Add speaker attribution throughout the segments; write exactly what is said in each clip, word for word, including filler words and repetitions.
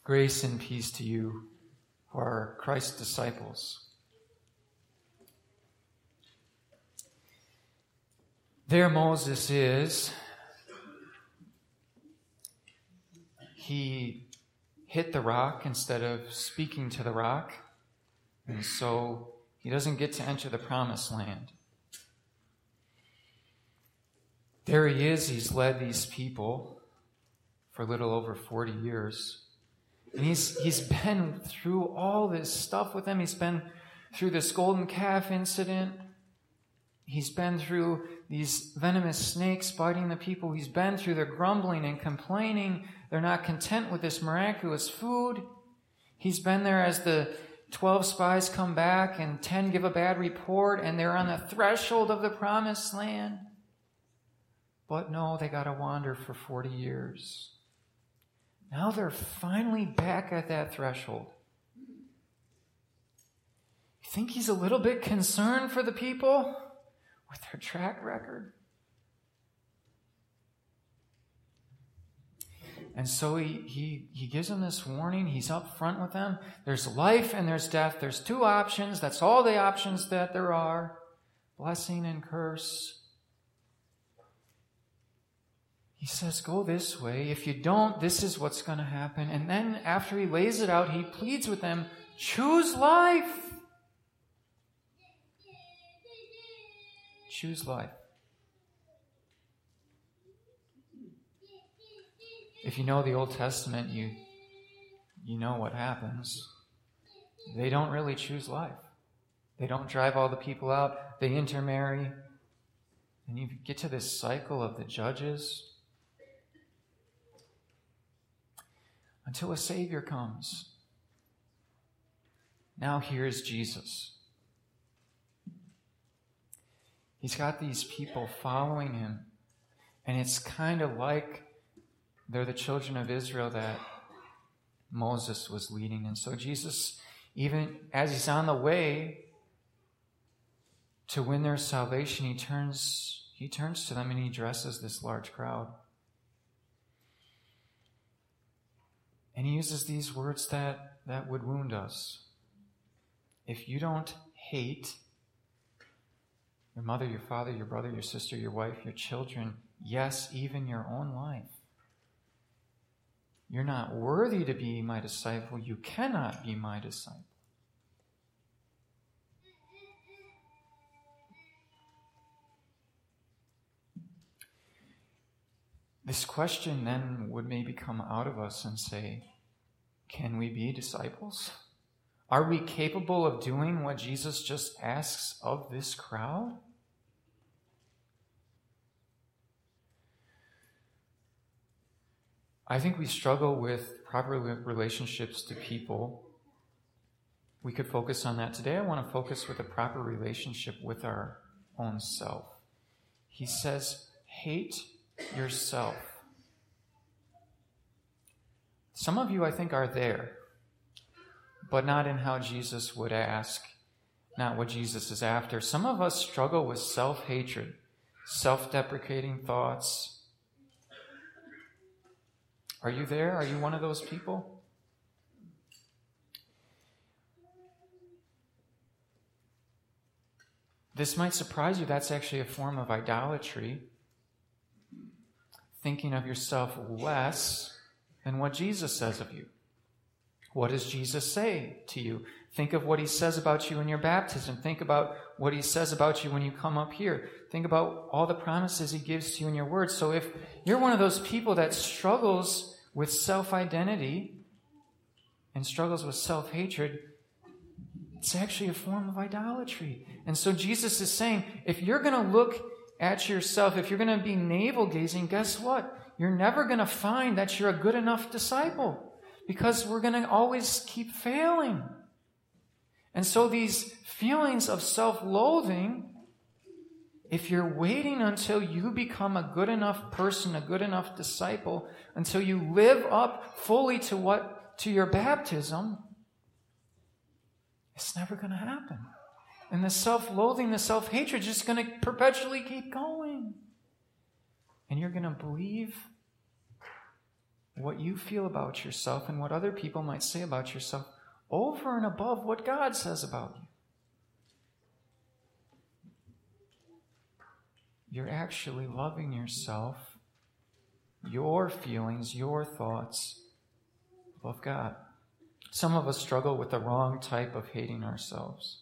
Speaker 1: Grace and peace to you who are Christ's disciples. There Moses is. He hit the rock instead of speaking to the rock, and so he doesn't get to enter the promised land. There he is. He's led these people for a little over forty years. And he's he's been through all this stuff with them. He's been through this golden calf incident. He's been through these venomous snakes biting the people. He's been through their grumbling and complaining. They're not content with this miraculous food. He's been there as the twelve spies come back and ten give a bad report, and they're on the threshold of the promised land. But no, they got to wander for forty years. Now they're finally back at that threshold. You think he's a little bit concerned for the people with their track record? And so he, he, he gives them this warning. He's up front with them. There's life and there's death. There's two options. That's all the options that there are. Blessing and curse. He says, go this way. If you don't, this is what's going to happen. And then after he lays it out, he pleads with them, choose life. Choose life. If you know the Old Testament, you, you know what happens. They don't really choose life. They don't drive all the people out. They intermarry. And you get to this cycle of the judges until a Savior comes. Now here's Jesus. He's got these people following him. And it's kind of like they're the children of Israel that Moses was leading. And so Jesus, even as he's on the way to win their salvation, he turns, he turns to them and he addresses this large crowd. And he uses these words that, that would wound us. If you don't hate your mother, your father, your brother, your sister, your wife, your children, yes, even your own life, you're not worthy to be my disciple. You cannot be my disciple. This question then would maybe come out of us and say, can we be disciples? Are we capable of doing what Jesus just asks of this crowd? I think we struggle with proper relationships to people. We could focus on that. Today I want to focus with a proper relationship with our own self. He says, hate yourself. Some of you, I think, are there, but not in how Jesus would ask, not what Jesus is after. Some of us struggle with self-hatred, self-deprecating thoughts. Are you there? Are you one of those people? This might surprise you. That's actually a form of idolatry. Thinking of yourself less than what Jesus says of you. What does Jesus say to you? Think of what he says about you in your baptism. Think about what he says about you when you come up here. Think about all the promises he gives to you in your word. So if you're one of those people that struggles with self-identity and struggles with self-hatred, it's actually a form of idolatry. And so Jesus is saying, if you're going to look at yourself, if you're going to be navel-gazing, guess what? You're never going to find that you're a good enough disciple, because we're going to always keep failing. And so these feelings of self-loathing, if you're waiting until you become a good enough person, a good enough disciple, until you live up fully to what, to your baptism, it's never going to happen. And the self-loathing, the self-hatred is just going to perpetually keep going. And you're going to believe what you feel about yourself and what other people might say about yourself over and above what God says about you. You're actually loving yourself, your feelings, your thoughts above God. Some of us struggle with the wrong type of hating ourselves.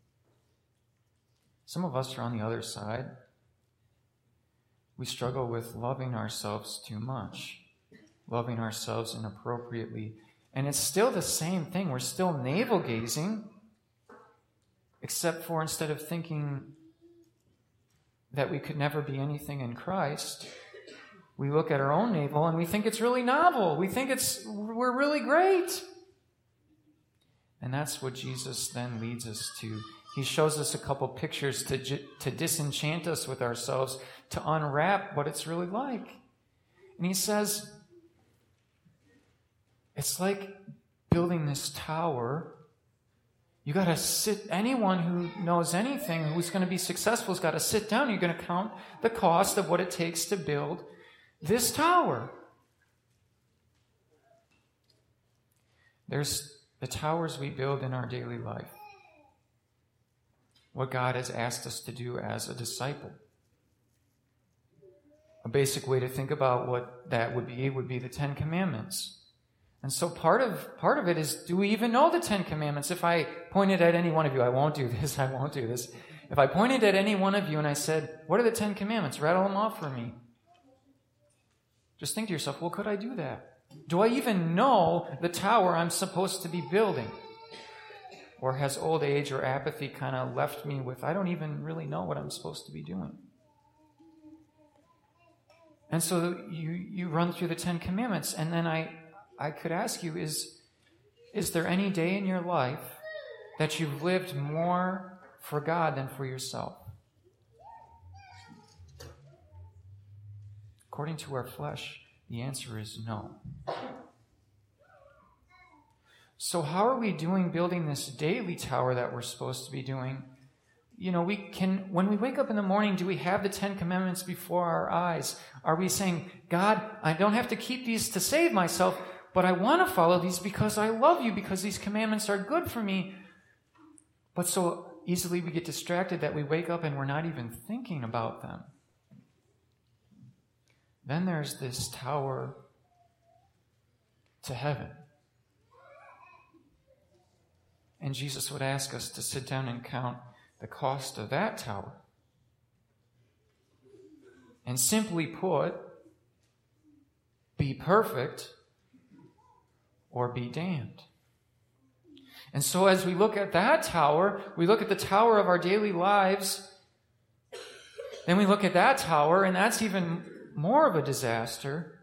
Speaker 1: Some of us are on the other side. We struggle with loving ourselves too much, loving ourselves inappropriately. And it's still the same thing. We're still navel-gazing, except for instead of thinking that we could never be anything in Christ, we look at our own navel and we think it's really novel. We think it's we're really great. And that's what Jesus then leads us to. He shows us a couple pictures to, to disenchant us with ourselves, to unwrap what it's really like. And he says, it's like building this tower. You got to sit, anyone who knows anything, who's going to be successful, has got to sit down. You're going to count the cost of what it takes to build this tower. There's the towers we build in our daily life. What God has asked us to do as a disciple. A basic way to think about what that would be would be the Ten Commandments. And so part of part of it is, do we even know the Ten Commandments? If I pointed at any one of you, I won't do this, I won't do this. If I pointed at any one of you and I said, what are the Ten Commandments? Rattle them off for me. Just think to yourself, well, could I do that? Do I even know the tower I'm supposed to be building? Or has old age or apathy kind of left me with, I don't even really know what I'm supposed to be doing? And so you, you run through the Ten Commandments, and then I, I could ask you, is, is there any day in your life that you've lived more for God than for yourself? According to our flesh, the answer is no. So how are we doing building this daily tower that we're supposed to be doing? You know, we can, when we wake up in the morning, do we have the Ten Commandments before our eyes? Are we saying, God, I don't have to keep these to save myself, but I want to follow these because I love you, because these commandments are good for me. But so easily we get distracted that we wake up and we're not even thinking about them. Then there's this tower to heaven. And Jesus would ask us to sit down and count the cost of that tower. And simply put, be perfect or be damned. And so as we look at that tower, we look at the tower of our daily lives, then we look at that tower, and that's even more of a disaster.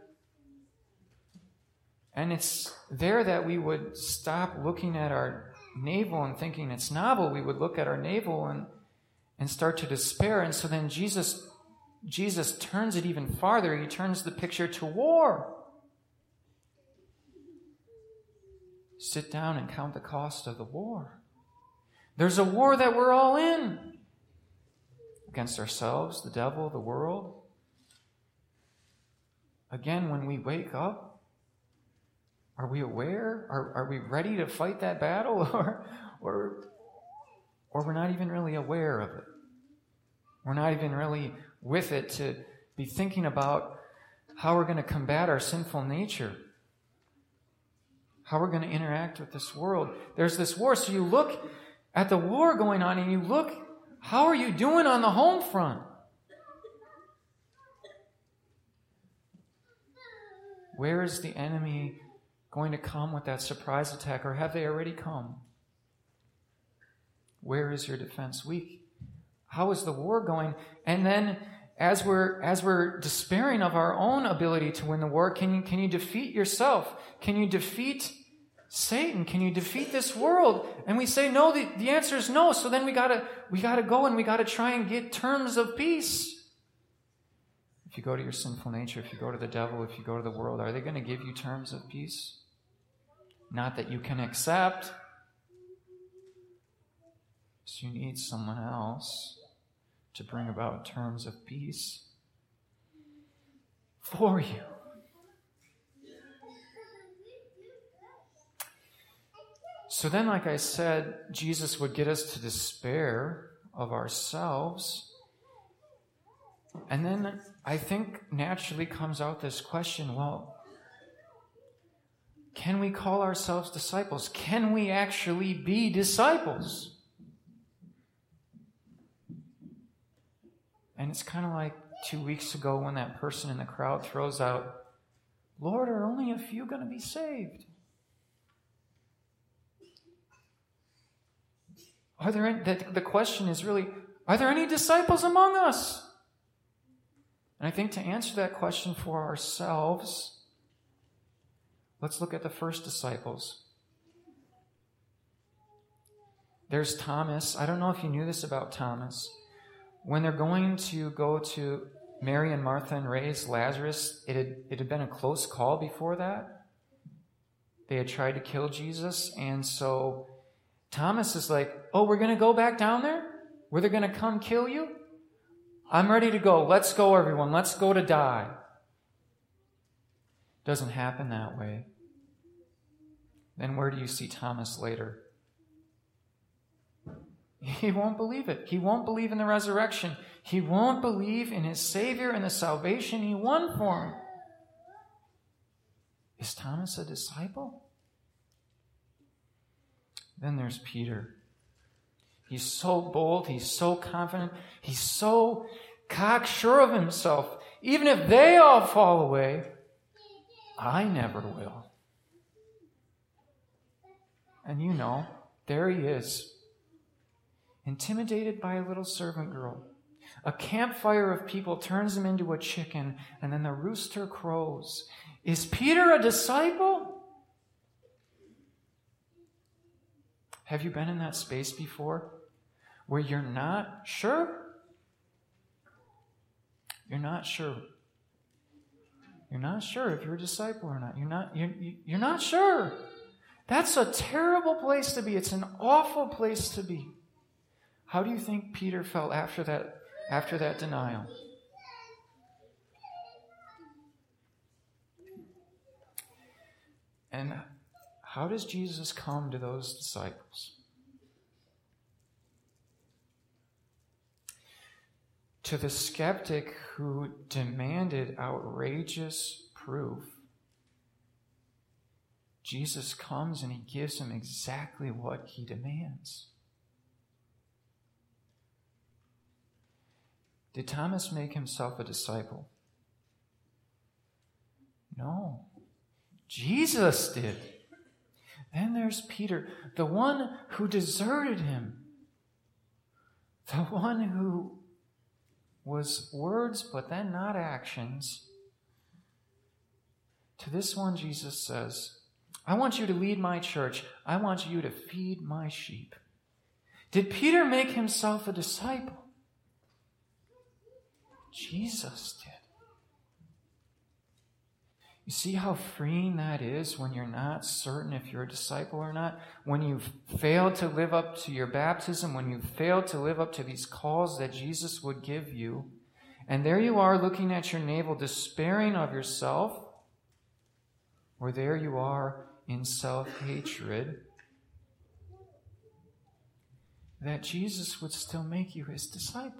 Speaker 1: And it's there that we would stop looking at our navel and thinking it's novel. We would look at our navel and, and start to despair. And so then Jesus, Jesus turns it even farther. He turns the picture to war. Sit down and count the cost of the war. There's a war that we're all in. Against ourselves, the devil, the world. Again, when we wake up, are we aware? Are, are we ready to fight that battle? Or, or, or we're not even really aware of it. We're not even really with it to be thinking about how we're going to combat our sinful nature. How we're going to interact with this world. There's this war. So you look at the war going on and you look, how are you doing on the home front? Where is the enemy going to come with that surprise attack, or have they already come? Where is your defense weak? How is the war going? And then as we're as we're despairing of our own ability to win the war, can you can you defeat yourself? Can you defeat Satan? Can you defeat this world? And we say no, the, the answer is no. So then we gotta we gotta go and we gotta try and get terms of peace. If you go to your sinful nature, if you go to the devil, if you go to the world, are they going to give you terms of peace? Not that you can accept. So you need someone else to bring about terms of peace for you. So then, like I said, Jesus would get us to despair of ourselves. And then I think naturally comes out this question, well, can we call ourselves disciples? Can we actually be disciples? And it's kind of like two weeks ago when that person in the crowd throws out, Lord, are only a few going to be saved? Are there any, the, the question is really, are there any disciples among us? And I think to answer that question for ourselves, let's look at the first disciples. There's Thomas. I don't know if you knew this about Thomas. When they're going to go to Mary and Martha and raise Lazarus, it had, it had been a close call before that. They had tried to kill Jesus, and so Thomas is like, oh, we're going to go back down there? Where they're going to come kill you? I'm ready to go. Let's go, everyone. Let's go to die. Doesn't happen that way. Then where do you see Thomas later? He won't believe it. He won't believe in the resurrection. He won't believe in his Savior and the salvation he won for him. Is Thomas a disciple? Then there's Peter. He's so bold. He's so confident. He's so cocksure of himself. Even if they all fall away, I never will. And you know, there he is, intimidated by a little servant girl. A campfire of people turns him into a chicken, and then the rooster crows. Is Peter a disciple? Have you been in that space before where you're not sure? You're not sure. You're not sure if you're a disciple or not. You're not, you're, you're not sure. That's a terrible place to be. It's an awful place to be. How do you think Peter felt after that, after that denial? And how does Jesus come to those disciples? To the skeptic who demanded outrageous proof, Jesus comes and he gives him exactly what he demands. Did Thomas make himself a disciple? No. Jesus did. Then there's Peter, the one who deserted him. The one who was words but then not actions. To this one, Jesus says, I want you to lead my church. I want you to feed my sheep. Did Peter make himself a disciple? Jesus did. You see how freeing that is when you're not certain if you're a disciple or not? When you've failed to live up to your baptism, when you've failed to live up to these calls that Jesus would give you, and there you are looking at your navel, despairing of yourself, or there you are in self-hatred, that Jesus would still make you his disciple.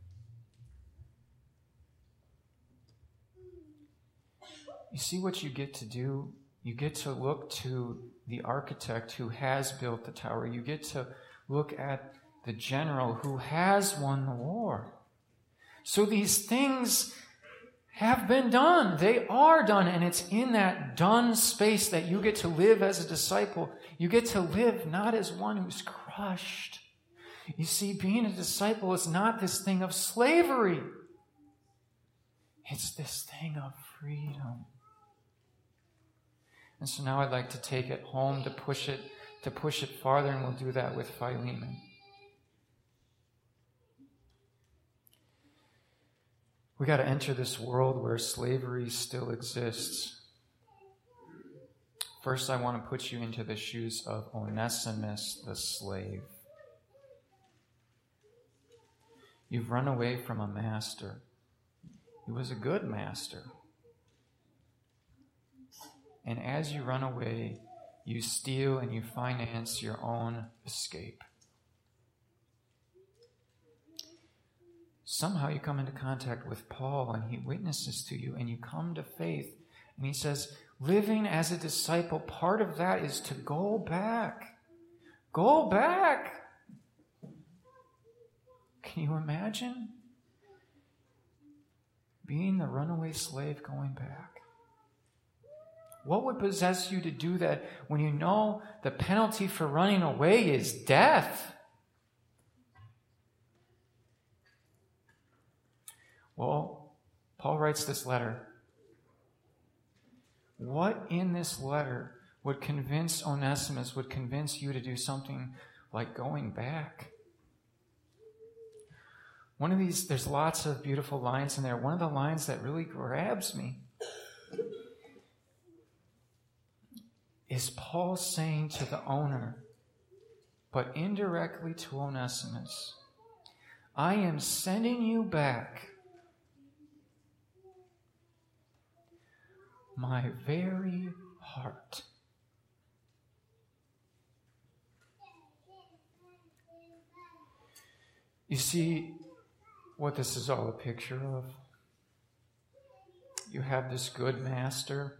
Speaker 1: You see what you get to do? You get to look to the architect who has built the tower. You get to look at the general who has won the war. So these things have been done. They are done. And it's in that done space that you get to live as a disciple. You get to live not as one who's crushed. You see, being a disciple is not this thing of slavery. It's this thing of freedom. And so now I'd like to take it home to push it, to push it farther, and we'll do that with Philemon. We got to enter this world where slavery still exists. First, I want to put you into the shoes of Onesimus, the slave. You've run away from a master. He was a good master. And as you run away, you steal and you finance your own escape. Somehow you come into contact with Paul and he witnesses to you and you come to faith. And he says, living as a disciple, part of that is to go back. Go back. Can you imagine being the runaway slave going back? What would possess you to do that when you know the penalty for running away is death? Well, Paul writes this letter. What in this letter would convince Onesimus, would convince you to do something like going back? One of these, there's lots of beautiful lines in there. One of the lines that really grabs me is Paul saying to the owner, but indirectly to Onesimus, I am sending you back my very heart. You see what this is all a picture of? You have this good master,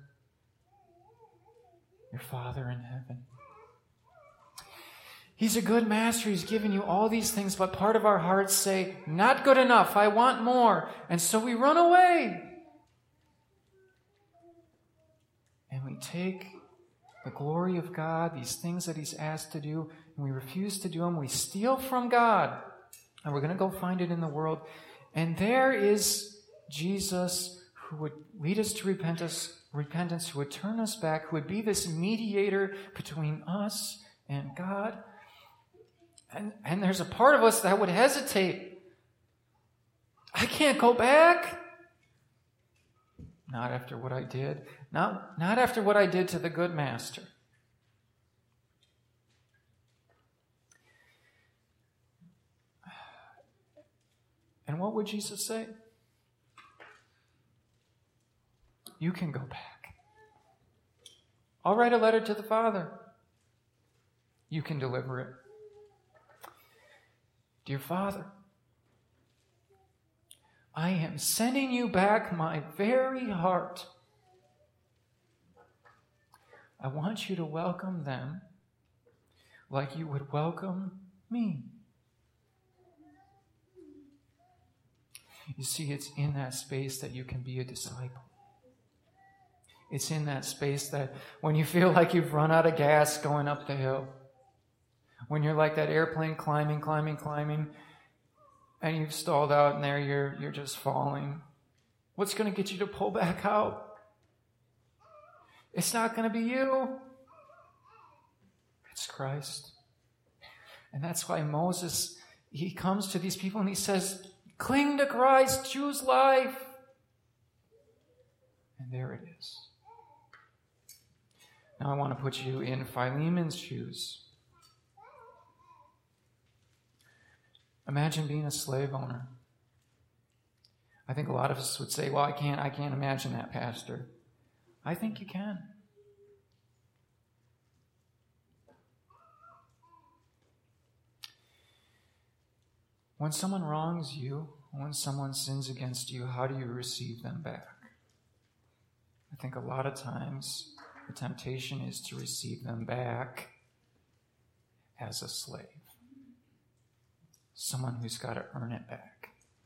Speaker 1: your Father in heaven. He's a good master. He's given you all these things, but part of our hearts say, not good enough. I want more. And so we run away. And we take the glory of God, these things that He's asked to do, and we refuse to do them. We steal from God. And we're going to go find it in the world. And there is Jesus who would lead us to repentance, repentance, who would turn us back, who would be this mediator between us and God. And, and there's a part of us that would hesitate. I can't go back. Not after what I did. Not, not after what I did to the good master. And what would Jesus say? You can go back. I'll write a letter to the Father. You can deliver it. Dear Father, I am sending you back my very heart. I want you to welcome them like you would welcome me. You see, it's in that space that you can be a disciple. It's in that space that when you feel like you've run out of gas going up the hill, when you're like that airplane climbing, climbing, climbing, and you've stalled out and there you're, you're just falling, what's going to get you to pull back out? It's not going to be you. It's Christ. And that's why Moses, he comes to these people and he says, cling to Christ, choose life. And there it is. Now I want to put you in Philemon's shoes. Imagine being a slave owner. I think a lot of us would say, well, I can't, I can't imagine that, Pastor. I think you can. When someone wrongs you, when someone sins against you, how do you receive them back? I think a lot of times the temptation is to receive them back as a slave. Someone who's got to earn it back.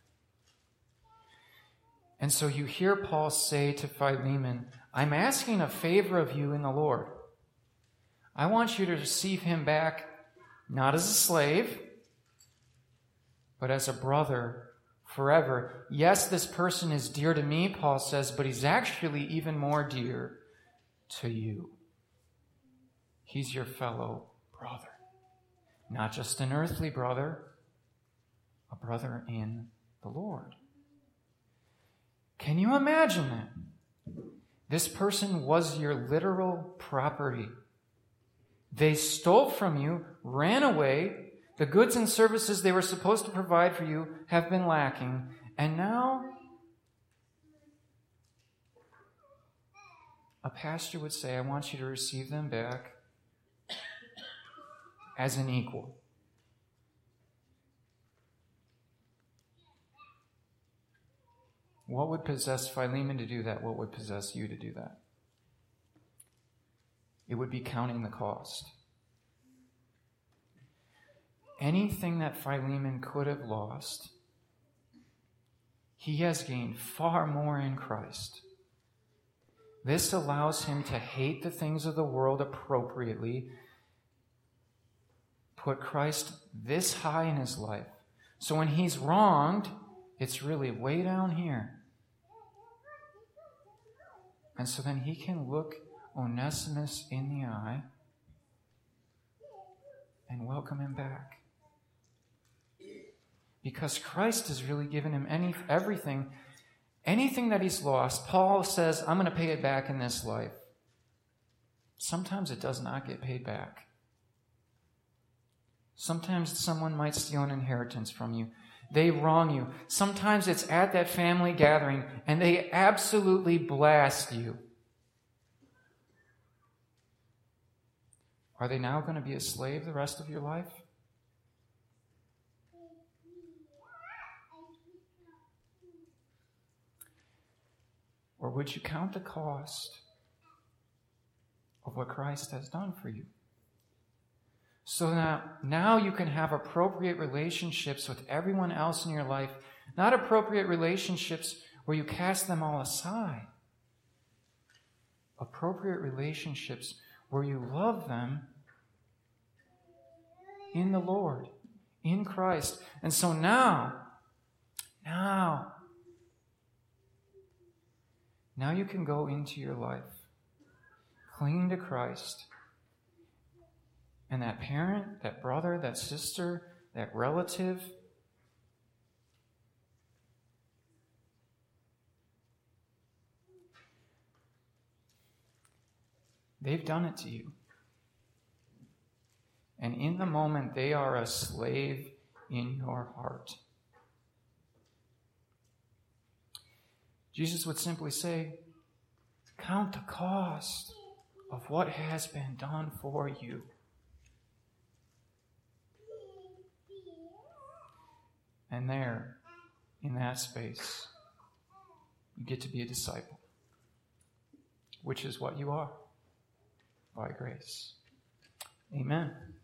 Speaker 1: And so you hear Paul say to Philemon, I'm asking a favor of you in the Lord. I want you to receive him back not as a slave, but as a brother forever. Yes, this person is dear to me, Paul says, but he's actually even more dear to you. He's your fellow brother. Not just an earthly brother, a brother in the Lord. Can you imagine that? This person was your literal property. They stole from you, ran away. The goods and services they were supposed to provide for you have been lacking. And now, a pastor would say, I want you to receive them back as an equal. What would possess Philemon to do that? What would possess you to do that? It would be counting the cost. Anything that Philemon could have lost, he has gained far more in Christ. This allows him to hate the things of the world appropriately, put Christ this high in his life. So when he's wronged, it's really way down here. And so then he can look Onesimus in the eye and welcome him back. Because Christ has really given him any everything. Anything that he's lost, Paul says, I'm going to pay it back in this life. Sometimes it does not get paid back. Sometimes someone might steal an inheritance from you. They wrong you. Sometimes it's at that family gathering and they absolutely blast you. Are they now going to be a slave the rest of your life? Or would you count the cost of what Christ has done for you? So that now you can have appropriate relationships with everyone else in your life, not appropriate relationships where you cast them all aside. Appropriate relationships where you love them in the Lord, in Christ. And so now, now, now you can go into your life clinging to Christ. And that parent, that brother, that sister, that relative, they've done it to you. And in the moment, they are a slave in your heart. Jesus would simply say, count the cost of what has been done for you. And there, in that space, you get to be a disciple, which is what you are, by grace. Amen.